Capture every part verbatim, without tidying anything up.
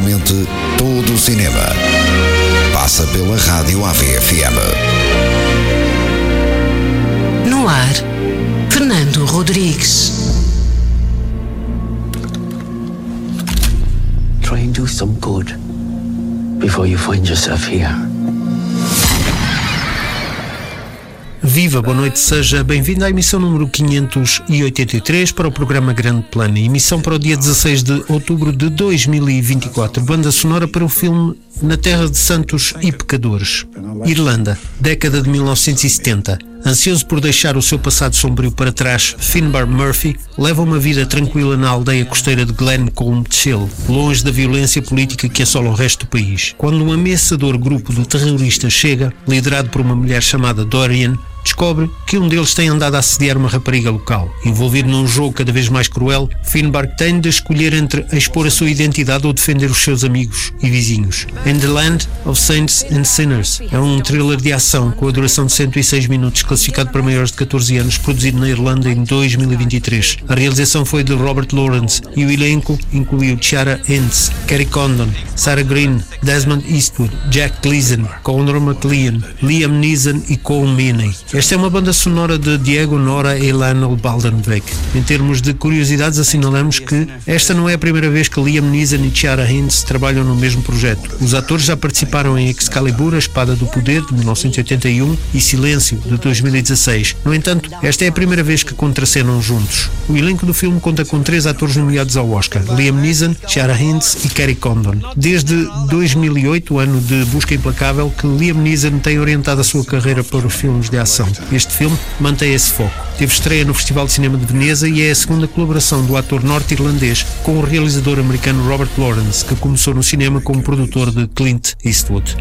Atualmente, todo o cinema passa pela Rádio A V F M. No ar, Fernando Rodrigues. Try and do some good before you find yourself here. Viva, boa noite, seja bem-vindo à emissão número quinhentos e oitenta e três para o programa Grande Plano, emissão para o dia dezasseis de outubro de dois mil e vinte e quatro, banda sonora para o filme Na Terra de Santos e Pecadores. Irlanda, década de mil novecentos e setenta. Ansioso por deixar o seu passado sombrio para trás, Finbar Murphy leva uma vida tranquila na aldeia costeira de Glencoe, longe da violência política que assola o resto do país. Quando um ameaçador grupo de terroristas chega, liderado por uma mulher chamada Dorian, descobre que um deles tem andado a assediar uma rapariga local. Envolvido num jogo cada vez mais cruel, Finbar tem de escolher entre expor a sua identidade ou defender os seus amigos e vizinhos. In the Land of Saints and Sinners é um thriller de ação com a duração de cento e seis minutos, classificado para maiores de catorze anos, produzido na Irlanda em dois mil e vinte e três. A realização foi de Robert Lawrence e o elenco incluiu Ciara Hinds, Kerry Condon, Sarah Greene, Desmond Eastwood, Jack Gleeson, Conor McLean, Liam Neeson e Cole Meaney. Esta é uma banda sonora de Diego Nora e Lionel Baldenbeck. Em termos de curiosidades, assinalamos que esta não é a primeira vez que Liam Neeson e Ciara Hinds trabalham no mesmo projeto. Os atores já participaram em Excalibur, A Espada do Poder, de mil novecentos e oitenta e um, e Silêncio, de dois mil e dezasseis. No entanto, esta é a primeira vez que contracenam juntos. O elenco do filme conta com três atores nomeados ao Oscar: Liam Neeson, Ciara Hinds e Kerry Condon. Desde dois mil e oito, ano de busca implacável, que Liam Neeson tem orientado a sua carreira para os filmes de ação. Este filme mantém esse foco. Teve estreia no Festival de Cinema de Veneza e é a segunda colaboração do ator norte-irlandês com o realizador americano Robert Lawrence, que começou no cinema como produtor de Clint Eastwood.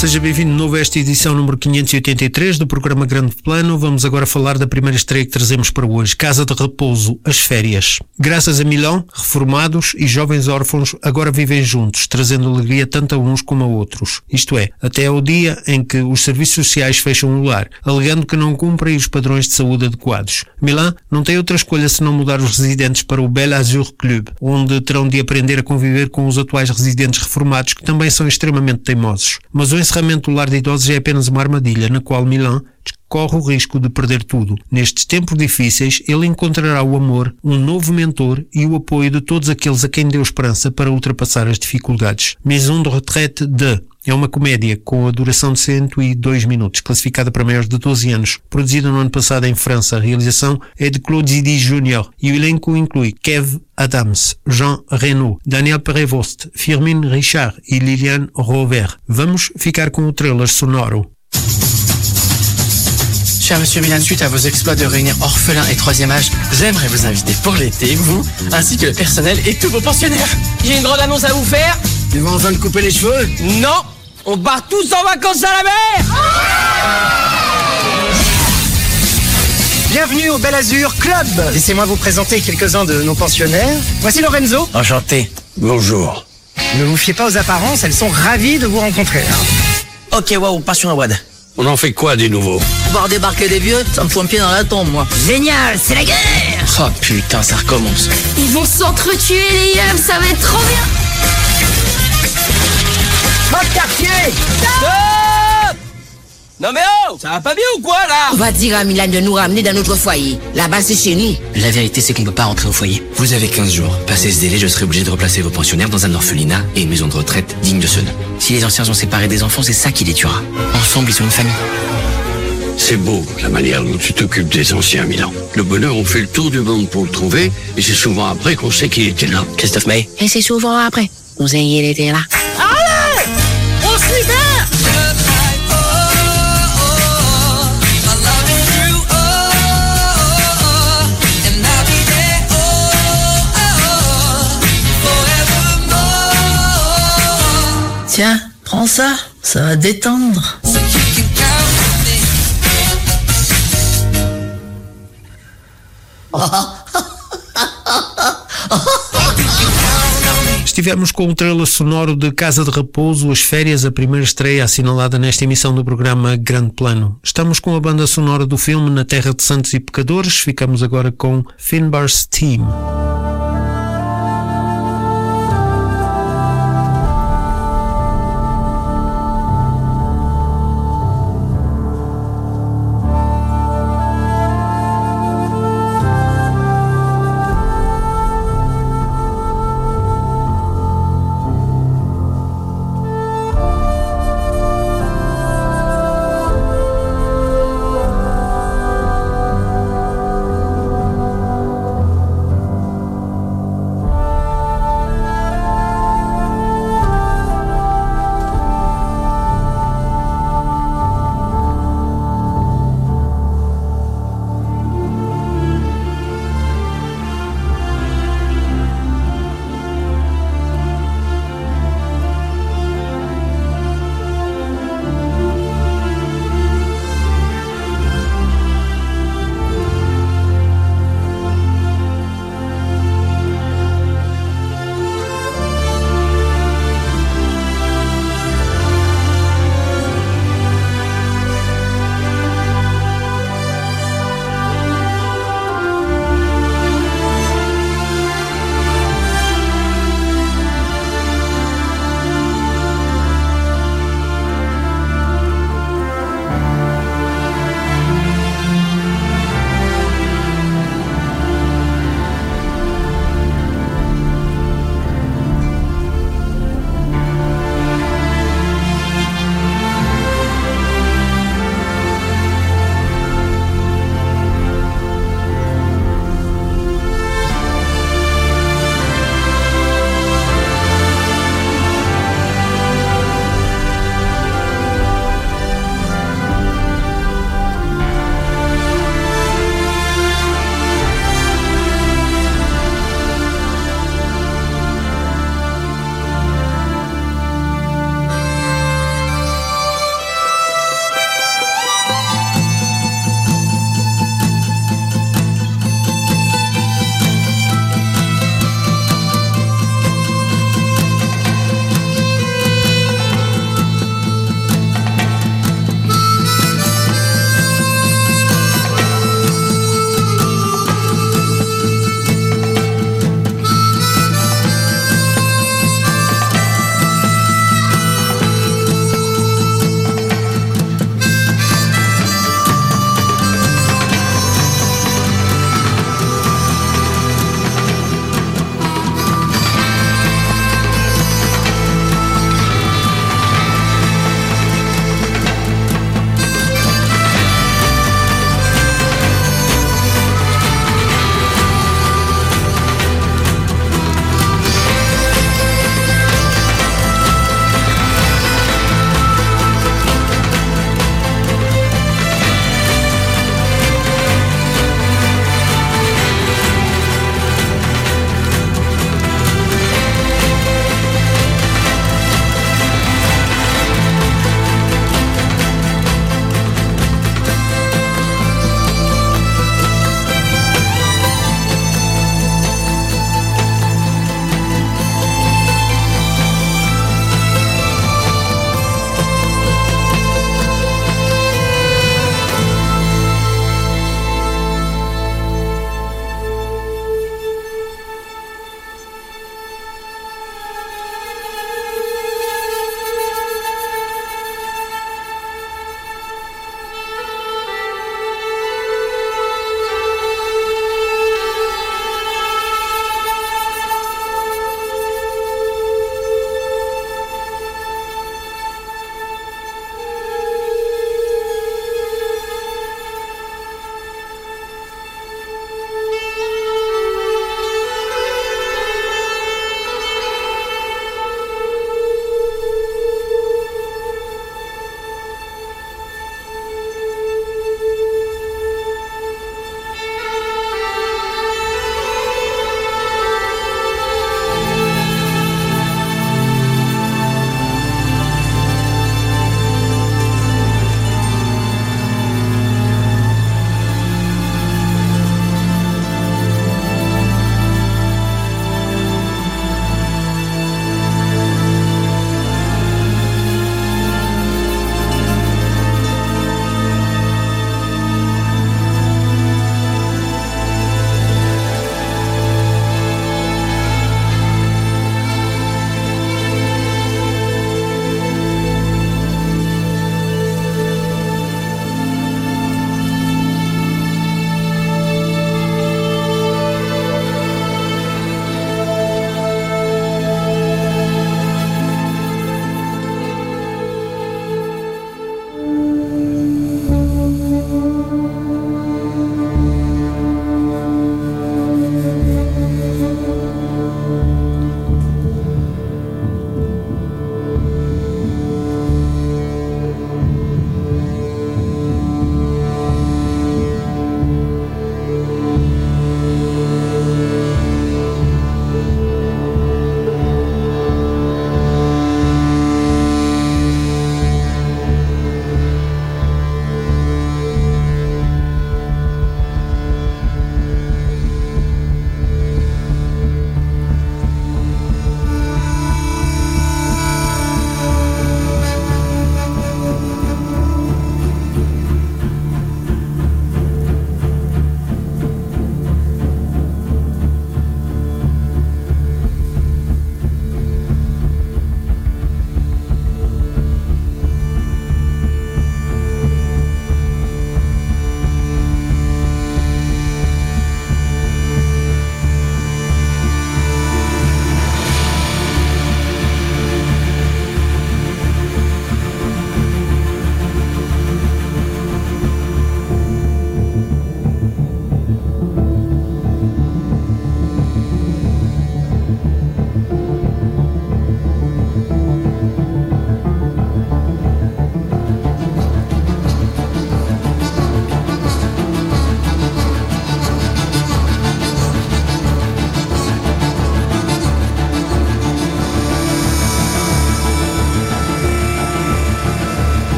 seja bem-vindo de novo a esta edição número quinhentos e oitenta e três do programa Grande Plano. Vamos agora falar da primeira estreia que trazemos para hoje, Casa de Repouso, As Férias. Graças a Milão, reformados e jovens órfãos agora vivem juntos, trazendo alegria tanto a uns como a outros. Isto é, até ao dia em que os serviços sociais fecham o lar, alegando que não cumprem os padrões de saúde adequados. Milão não tem outra escolha senão mudar os residentes para o Bel Azur Club, onde terão de aprender a conviver com os atuais residentes reformados, que também são extremamente teimosos. Mas o encerramento do lar de idosos é apenas uma armadilha na qual Milão corre o risco de perder tudo. Nestes tempos difíceis, ele encontrará o amor, um novo mentor e o apoio de todos aqueles a quem deu esperança para ultrapassar as dificuldades. Maison de Retraite de é uma comédia com a duração de cento e dois minutos, classificada para maiores de doze anos, produzida no ano passado em França. A realização é de Claude Zidi Júnior e o elenco inclui Kev Adams, Jean Reno, Daniel Prévost, Firmin Richard e Liliane Rover. Vamos ficar com o trailer sonoro. Cher Monsieur Milan, suite à vos exploits de réunir orphelins et troisième âge, j'aimerais vous inviter pour l'été, vous, ainsi que le personnel et tous vos pensionnaires. J'ai une grande annonce à vous faire. Tu vas enfin te couper les cheveux? Non, on part tous en vacances à la mer. Bienvenue au Bel Azur Club. Laissez-moi vous présenter quelques-uns de nos pensionnaires. Voici Lorenzo. Enchanté. Bonjour. Ne vous fiez pas aux apparences, elles sont ravies de vous rencontrer. Ok, waouh, passion à Wad. On en fait quoi des nouveaux? Voir débarquer des vieux, ça me fout un pied dans la tombe, moi. Génial, c'est la guerre. Oh putain, ça recommence. Ils vont s'entretuer les yeux, ça va être trop bien. Votre quartier. Stop. Non mais oh, ça va pas bien ou quoi là? On va dire à Milan de nous ramener dans notre foyer. Là-bas c'est chez nous. La vérité c'est qu'on peut pas rentrer au foyer. Vous avez quinze jours. Passé ce délai, je serai obligé de replacer vos pensionnaires dans un orphelinat et une maison de retraite digne de ce nom. Si les anciens sont séparés des enfants, c'est ça qui les tuera. Ensemble, ils sont une famille. C'est beau, la manière dont tu t'occupes des anciens, Milan. Le bonheur, on fait le tour du monde pour le trouver, et c'est souvent après qu'on sait qu'il était là. Christophe May. Et c'est souvent après. On sait qu'il était là. Allez, on s'y met. Tiens, prends ça, ça va détendre. Estivemos com o trailer sonoro de Casa de Repouso, As Férias, a primeira estreia assinalada nesta emissão do programa Grande Plano. Estamos com a banda sonora do filme Na Terra de Santos e Pecadores. Ficamos agora com Finbar's Team.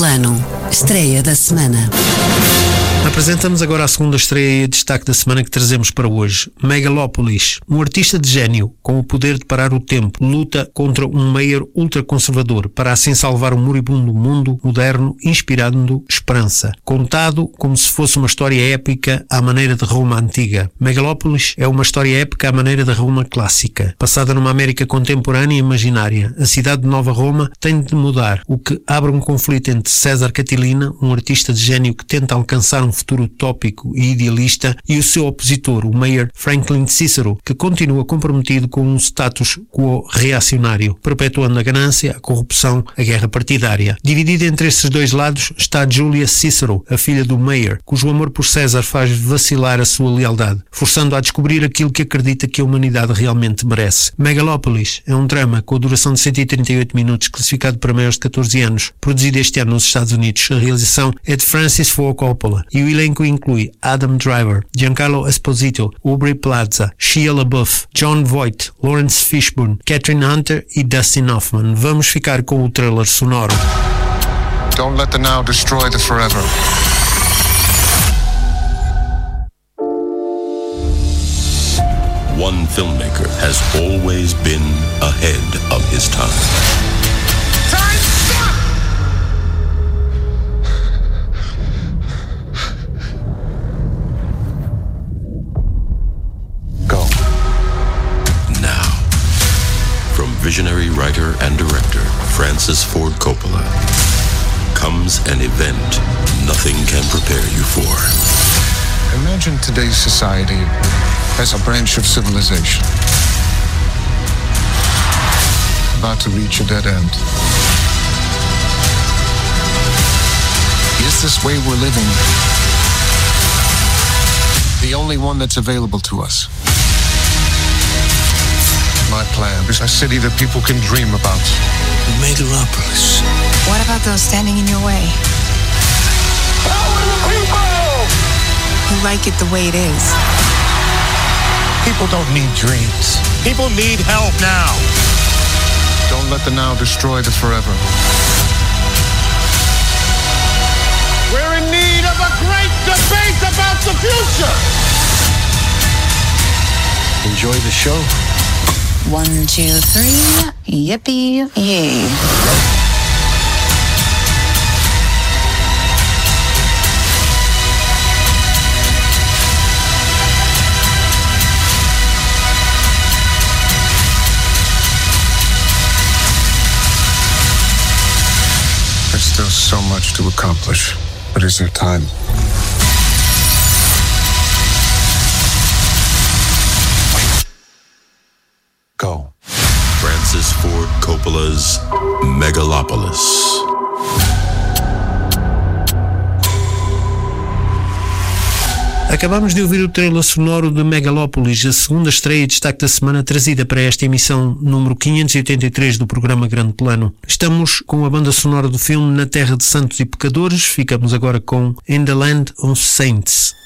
plano. Estreia da semana. Apresentamos agora a segunda estreia e destaque da semana que trazemos para hoje. Megalopolis. Um artista de gênio, com o poder de parar o tempo, luta contra um mayor ultraconservador para assim salvar um moribundo mundo moderno, inspirando esperança. Contado como se fosse uma história épica à maneira de Roma antiga. Megalopolis é uma história épica à maneira da Roma clássica. Passada numa América contemporânea e imaginária, a cidade de Nova Roma tem de mudar, o que abre um conflito entre César Catilina, um artista de gênio que tenta alcançar um futuro utópico e idealista, e o seu opositor, o mayor Franklin Cicero, que continua comprometido com um status quo reacionário, perpetuando a ganância, a corrupção, a guerra partidária. Dividida entre esses dois lados está Julia Cicero, a filha do mayor, cujo amor por César faz vacilar a sua lealdade, forçando-a a descobrir aquilo que acredita que a humanidade realmente merece. Megalopolis é um drama com a duração de cento e trinta e oito minutos, classificado para maiores de catorze anos, produzido este ano nos Estados Unidos. A realização é de Francis Ford Coppola e o elenco inclui Adam Driver, Giancarlo Esposito, Aubrey Plaza, Shia LaBeouf, Jon Voight, Lawrence Fishburne, Catherine Hunter e Dustin Hoffman. Vamos ficar com o trailer sonoro. Don't let the now destroy the forever. One filmmaker has always been ahead of his time. Time stop! Go. Now, from visionary writer and director Francis Ford Coppola, comes an event nothing can prepare you for. Imagine today's society as a branch of civilization about to reach a dead end. Is this way we're living the only one that's available to us? My plan is a city that people can dream about. Megalopolis. What about those standing in your way? Power to the people! Who like it the way it is? People don't need dreams. People need help now. Don't let the now destroy the forever. We're in need of a great debate about the future. Enjoy the show. One, two, three. Yippee yay. There's still so much to accomplish, but is there time? Go. Francis Ford Coppola's Megalopolis. Acabamos de ouvir o trailer sonoro de Megalopolis, a segunda estreia e destaque da semana trazida para esta emissão número quinhentos e oitenta e três do programa Grande Plano. Estamos com a banda sonora do filme Na Terra de Santos e Pecadores. Ficamos agora com In the Land of Saints.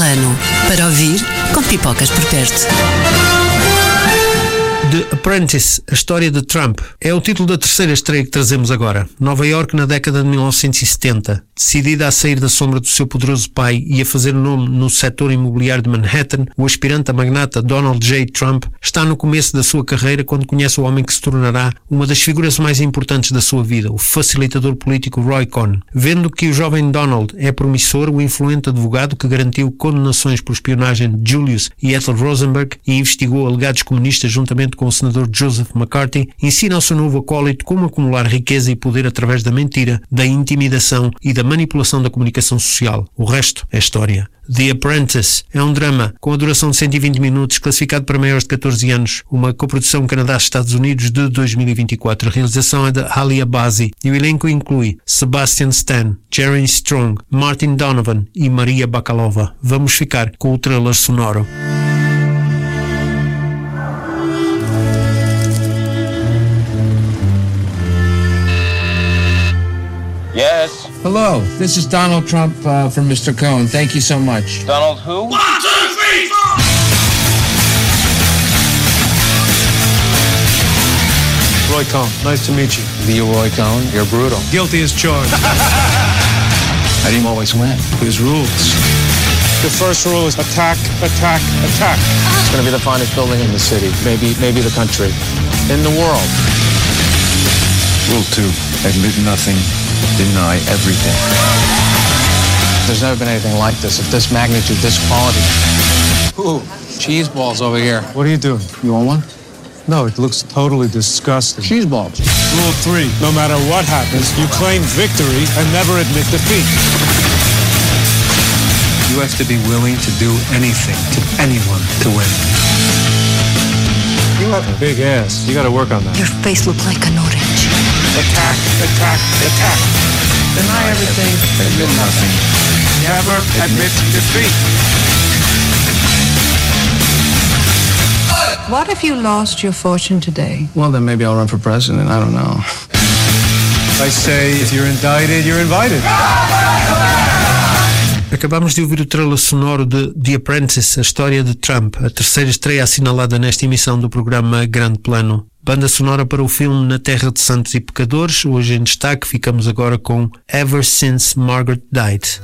Plano. Para ouvir, com pipocas por perto. The Apprentice, a história de Trump, é o título da terceira estreia que trazemos agora. Nova York na década de mil novecentos e setenta. Decidida a sair da sombra do seu poderoso pai e a fazer nome no setor imobiliário de Manhattan, o aspirante a magnata Donald J. Trump está no começo da sua carreira quando conhece o homem que se tornará uma das figuras mais importantes da sua vida, o facilitador político Roy Cohn. Vendo que o jovem Donald é promissor, o influente advogado que garantiu condenações por espionagem de Julius e Ethel Rosenberg e investigou alegados comunistas juntamente com o senador Joseph McCarthy, ensina ao seu novo acólito como acumular riqueza e poder através da mentira, da intimidação e da manipulação da comunicação social. O resto é história. The Apprentice é um drama com a duração de cento e vinte minutos, classificado para maiores de catorze anos, uma coprodução Canadá-Estados Unidos de dois mil e vinte e quatro. A realização é de Ali Abazi e o elenco inclui Sebastian Stan, Jerry Strong, Martin Donovan e Maria Bakalova. Vamos ficar com o trailer sonoro. Yes. Hello, this is Donald Trump uh, from Mister Cohn. Thank you so much. Donald who? One, two, three, four! Roy Cohn, nice to meet you. The Roy Cohn, you're brutal. Guilty as charged. How do you always win? There's rules. The first rule is attack, attack, attack. It's going to be the finest building in the city, maybe, maybe the country, in the world. Rule two, admit nothing, deny everything. There's never been anything like this, of this magnitude, this quality. Ooh, cheese balls over here. What are you doing? You want one? No, it looks totally disgusting. Cheese balls. Rule three, no matter what happens, you claim victory and never admit defeat. You have to be willing to do anything to anyone to win. You have a big ass. You gotta work on that. Your face looks like an orange. Attack, attack, attack. Deny everything, admit nothing. Never admit defeat. What if you lost your fortune today? Well, then maybe I'll run for president. I don't know. I say, if you're indicted, you're invited. Acabamos de ouvir o trailer sonoro de The Apprentice, a história de Trump, a terceira estreia assinalada nesta emissão do programa Grande Plano. Banda sonora para o filme Na Terra de Santos e Pecadores. Hoje em destaque ficamos agora com Ever Since Margaret Died.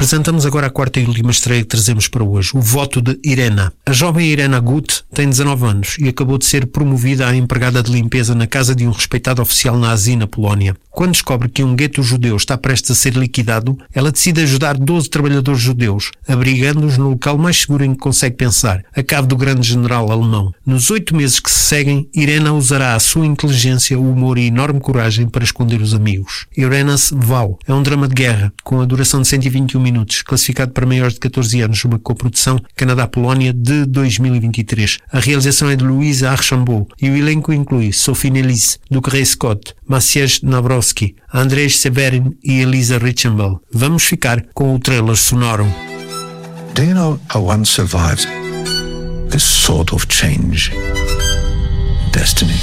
Apresentamos agora a quarta e última estreia que trazemos para hoje, O Voto de Irena. A jovem Irena Gut tem dezanove anos e acabou de ser promovida a empregada de limpeza na casa de um respeitado oficial nazi na Polónia. Quando descobre que um gueto judeu está prestes a ser liquidado, ela decide ajudar doze trabalhadores judeus, abrigando-os no local mais seguro em que consegue pensar, a cave do grande general alemão. Nos oito meses que se seguem, Irena usará a sua inteligência, o humor e enorme coragem para esconder os amigos. Irena's Vow é um drama de guerra, com a duração de cento e vinte e um minutos, classificado para maiores de catorze anos, uma coprodução Canadá-Polónia de dois mil e vinte e três. A realização é de Louise Archambault e o elenco inclui Sophie Nellis, Ducrey Scott, Maciej Nabrowski, Andrzej Severin e Elisa Richenbell. Vamos ficar com o trailer sonoro. Do you know how one survives this sort of change? Destiny.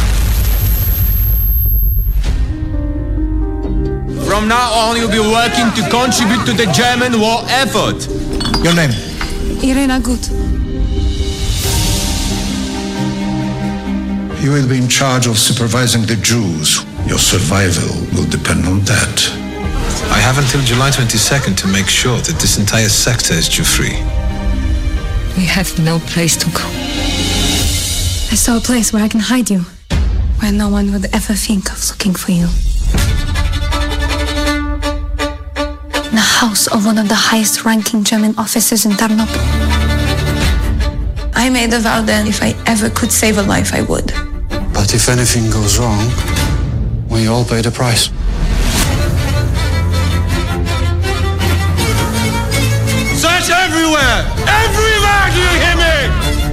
From now on, you'll be working to contribute to the German war effort. Your name? Irena Gut. You will be in charge of supervising the Jews. Your survival will depend on that. I have until July twenty-second to make sure that this entire sector is Jew-free. We have no place to go. I saw a place where I can hide you, where no one would ever think of looking for you. In the house of one of the highest-ranking German officers in Tarnopol. I made a vow then if I ever could save a life, I would. But if anything goes wrong, we all pay the price. Search everywhere! Everywhere! Do you hear me?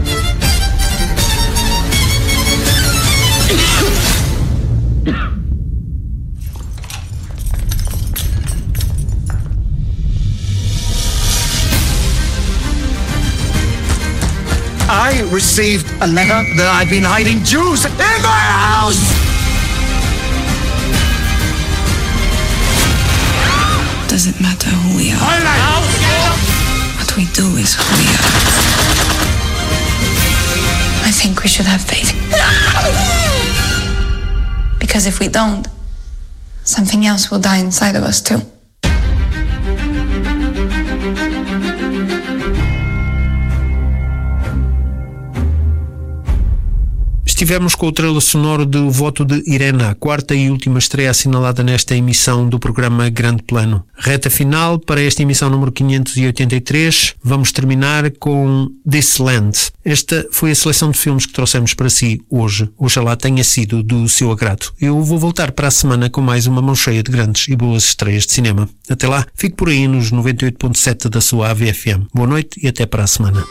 I received a letter that I've been hiding Jews in my house! Doesn't matter who we are. What we do is who we are. I think we should have faith. Because if we don't, something else will die inside of us too. Estivemos com o trailer sonoro de O Voto de Irena, a quarta e última estreia assinalada nesta emissão do programa Grande Plano. Reta final para esta emissão número quinhentos e oitenta e três. Vamos terminar com This Land. Esta foi a seleção de filmes que trouxemos para si hoje. Oxalá tenha sido do seu agrado. Eu vou voltar para a semana com mais uma mão cheia de grandes e boas estreias de cinema. Até lá, fique por aí nos noventa e oito ponto sete da sua A V F M. Boa noite e até para a semana.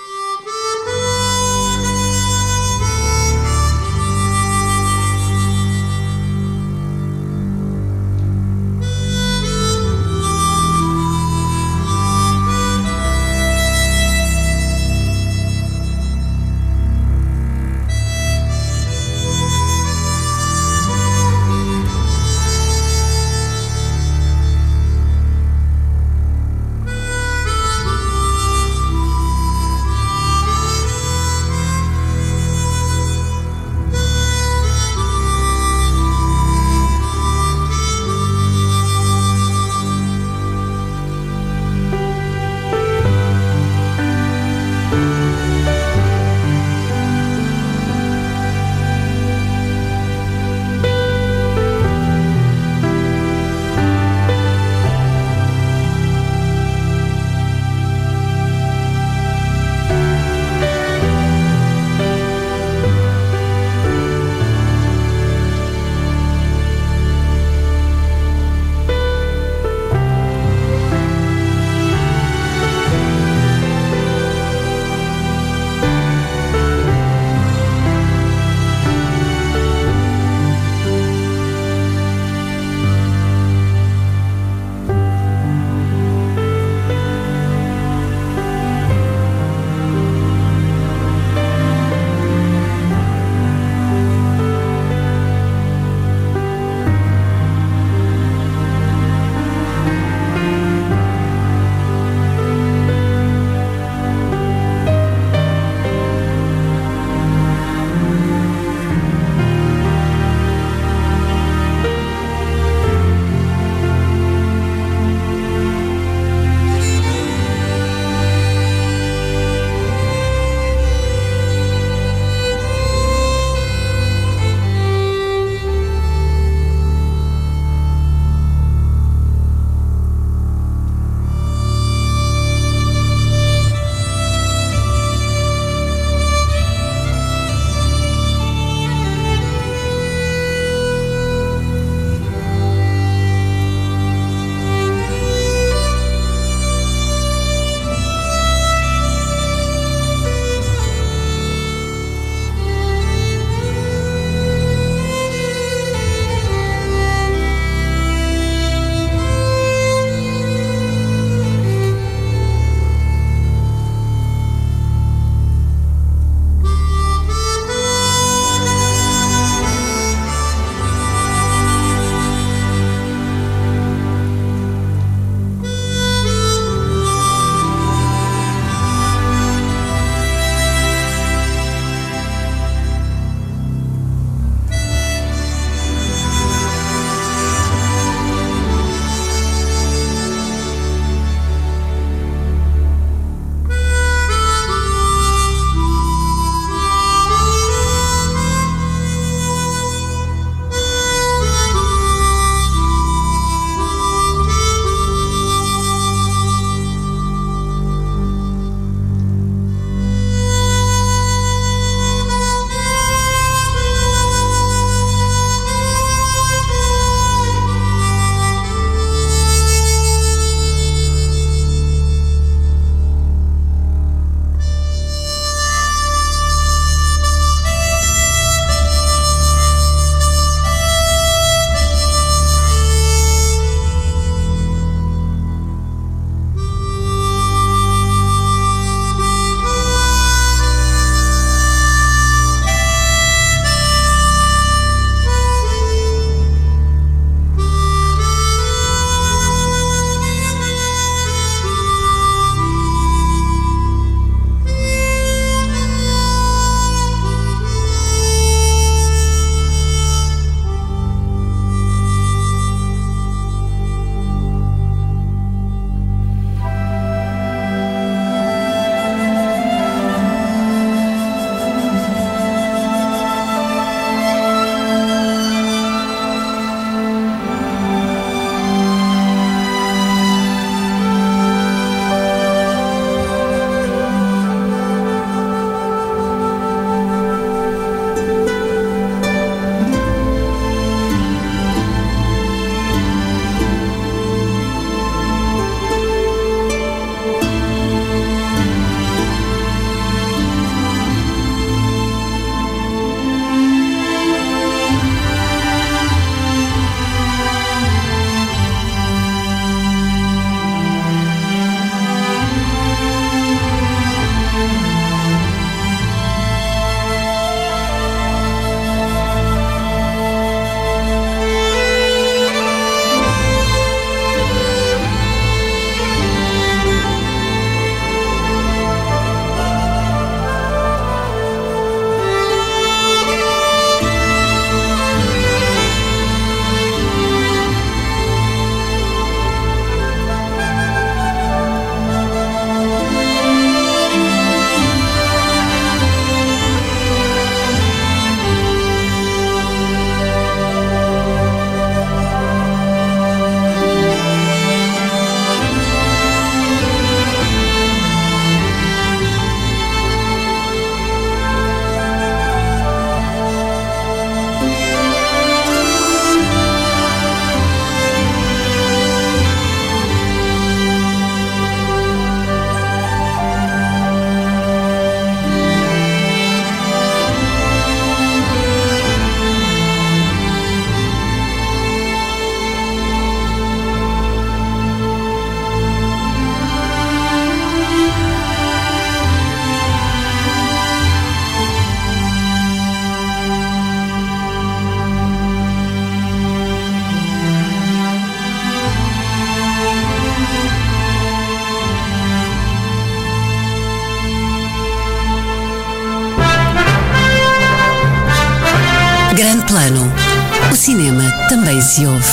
cinema também se ouve.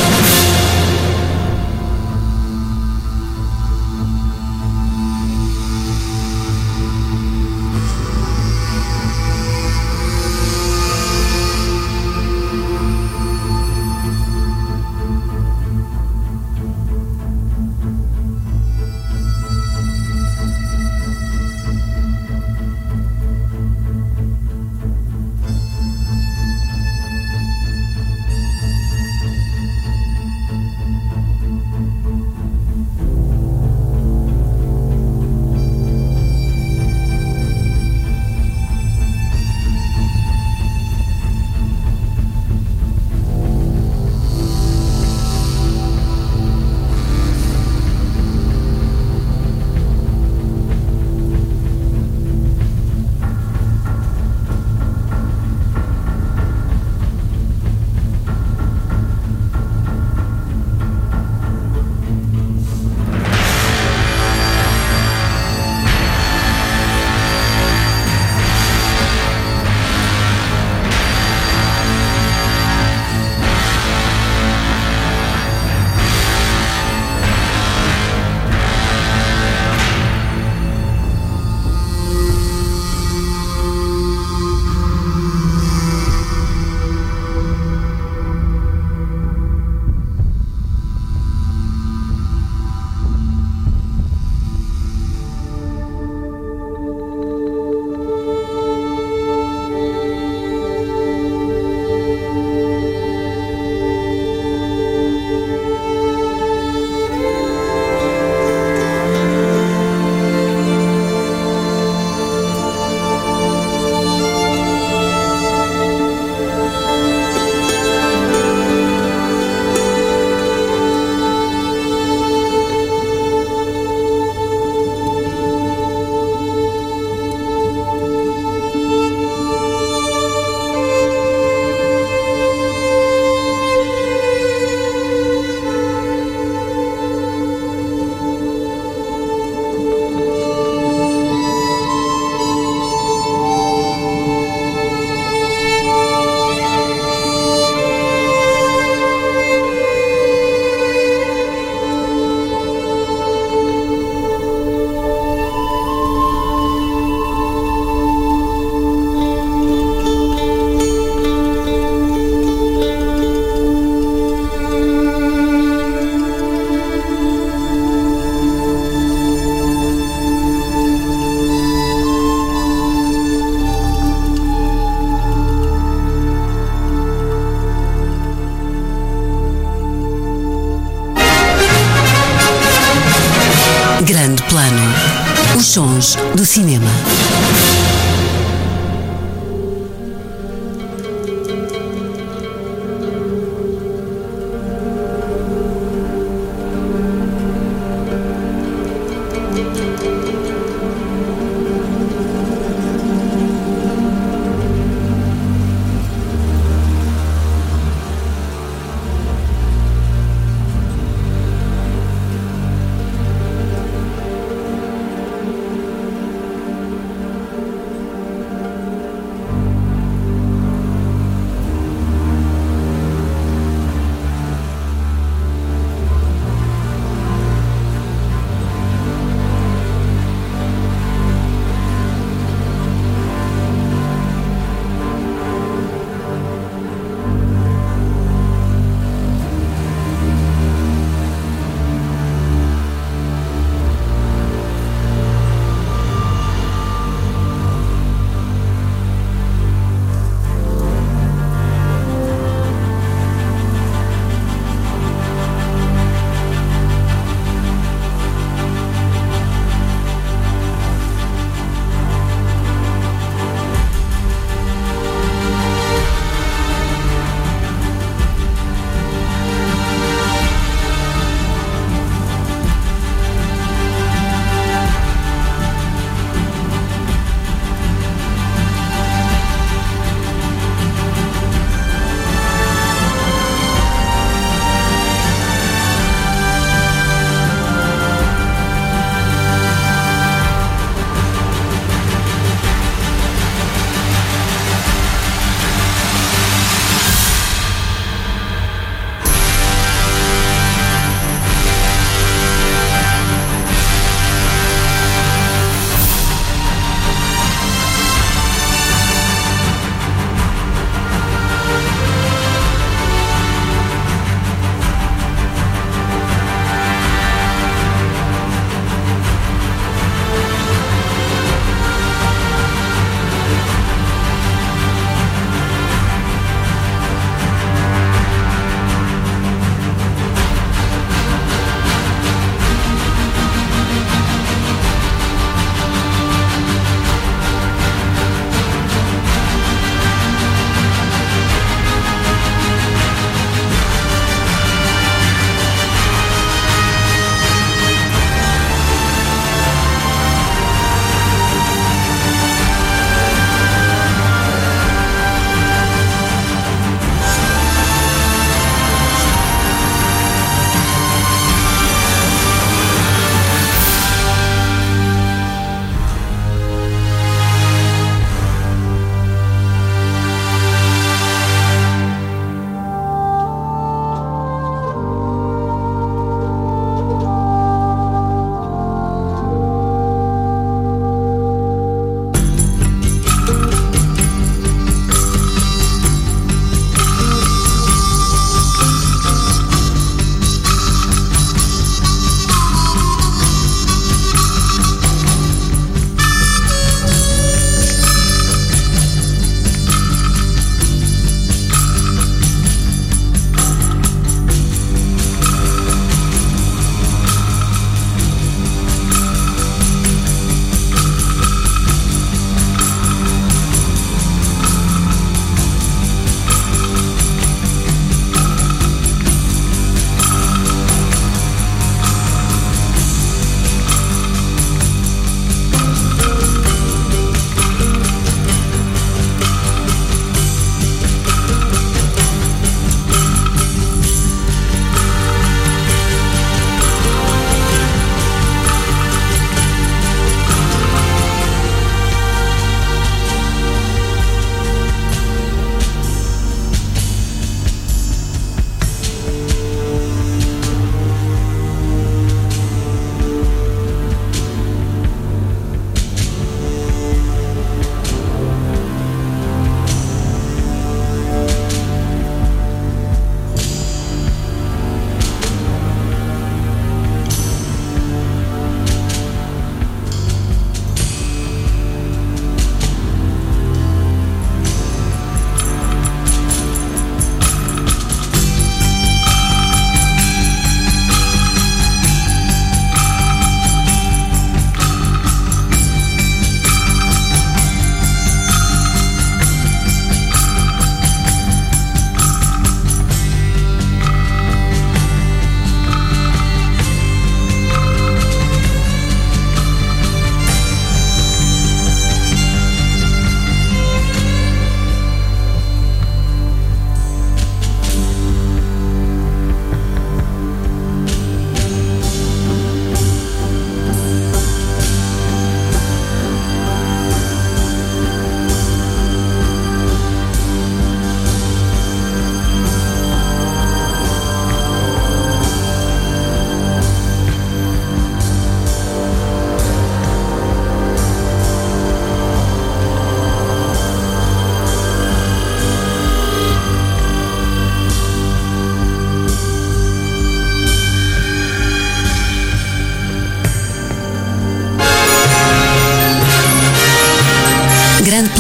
Grande Plano. Os sons do cinema.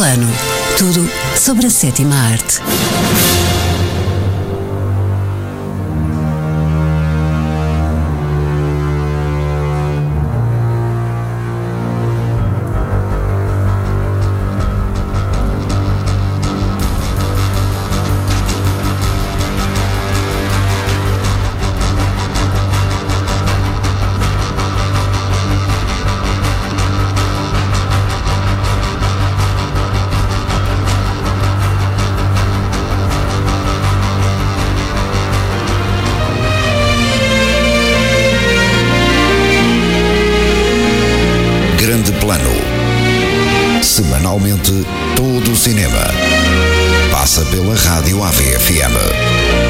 Plano. Tudo sobre a sétima arte. Semanalmente, todo o cinema passa pela Rádio A V F M.